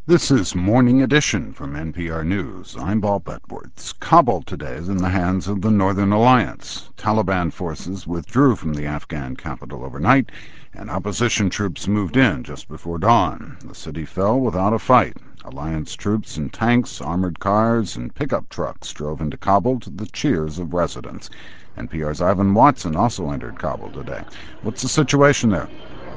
This is Morning Edition from NPR News. I'm Bob Edwards. Kabul today is in the hands of the Northern Alliance. Taliban forces withdrew from the Afghan capital overnight, and opposition troops moved in just before dawn. The city fell without a fight. Alliance troops and tanks, armored cars, and pickup trucks drove into Kabul to the cheers of residents. NPR's Ivan Watson also entered Kabul today. What's the situation there?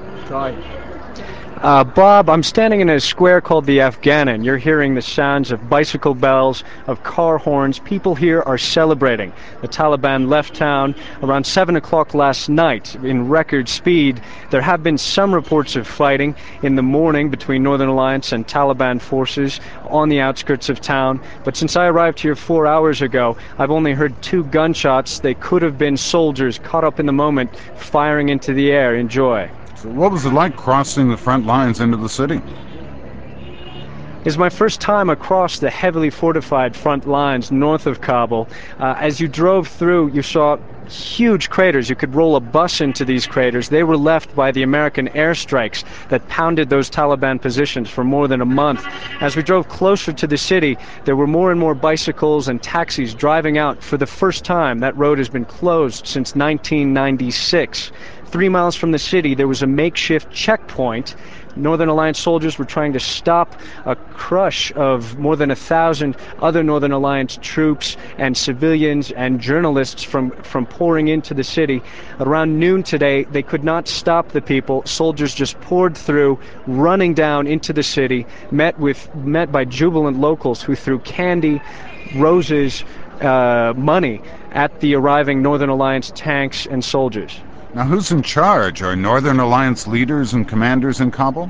Bob, I'm standing in a square called the Afghanin. You're hearing the sounds of bicycle bells, of car horns. People here are celebrating. The Taliban left town around 7 o'clock last night in record speed. There have been some reports of fighting in the morning between Northern Alliance and Taliban forces on the outskirts of town. But since I arrived here 4 hours ago, I've only heard 2 gunshots. They could have been soldiers caught up in the moment, firing into the air. Enjoy. So what was it like crossing the front lines into the city? It's my first time across the heavily fortified front lines north of Kabul. As you drove through, you saw huge craters. You could roll a bus into these craters. They were left by the American airstrikes that pounded those Taliban positions for more than a month. As we drove closer to the city, there were more and more bicycles and taxis driving out for the first time. That road has been closed since 1996. 3 miles from the city, there was a makeshift checkpoint. Northern Alliance soldiers were trying to stop a crush of more than 1,000 other Northern Alliance troops and civilians and journalists from pouring into the city. Around noon today, they could not stop the people. Soldiers just poured through, running down into the city, met by jubilant locals who threw candy, roses, money at the arriving Northern Alliance tanks and soldiers. Now, who's in charge? Are Northern Alliance leaders and commanders in Kabul?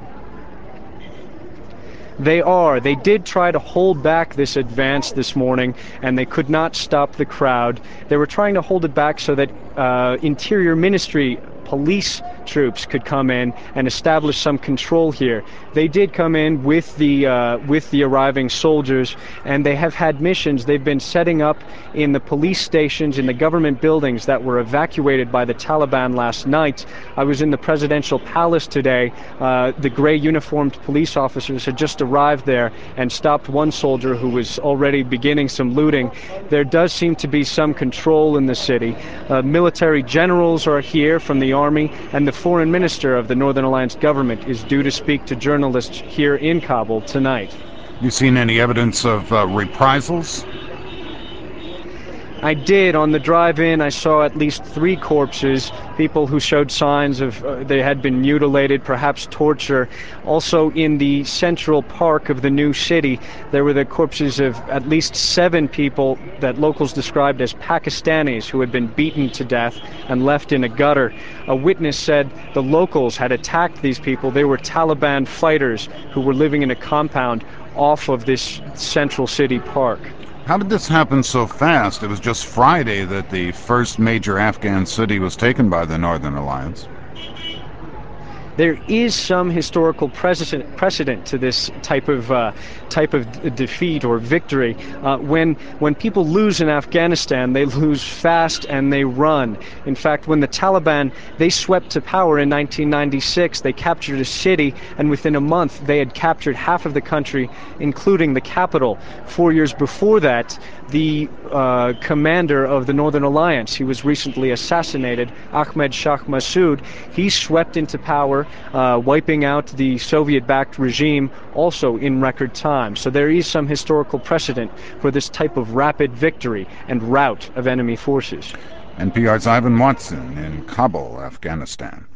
They are. They did try to hold back this advance this morning, and they could not stop the crowd. They were trying to hold it back so that Interior Ministry police troops could come in and establish some control here. They did come in with the arriving soldiers, and they have had missions. They've been setting up in the police stations in the government buildings that were evacuated by the Taliban last night. I was in the presidential palace today. The gray uniformed police officers had just arrived there and stopped one soldier who was already beginning some looting. There does seem to be some control in the city. Military generals are here from the army, and the foreign minister of the Northern Alliance government is due to speak to journalists here in Kabul tonight. You seen any evidence of reprisals? I did. On the drive-in, I saw at least 3 corpses, people who showed signs of they had been mutilated, perhaps torture. Also, in the central park of the new city, there were the corpses of at least 7 people that locals described as Pakistanis who had been beaten to death and left in a gutter. A witness said the locals had attacked these people. They were Taliban fighters who were living in a compound off of this central city park. How did this happen so fast? It was just Friday that the first major Afghan city was taken by the Northern Alliance. There is some historical precedent to this type of defeat or victory. When people lose in Afghanistan, they lose fast and they run. In fact, when the Taliban, they swept to power in 1996, they captured a city, and within a month they had captured half of the country, including the capital. 4 years before that, the commander of the Northern Alliance, he was recently assassinated, Ahmed Shah Massoud, he swept into power, wiping out the Soviet-backed regime also in record time. So there is some historical precedent for this type of rapid victory and rout of enemy forces. NPR's Ivan Watson in Kabul, Afghanistan.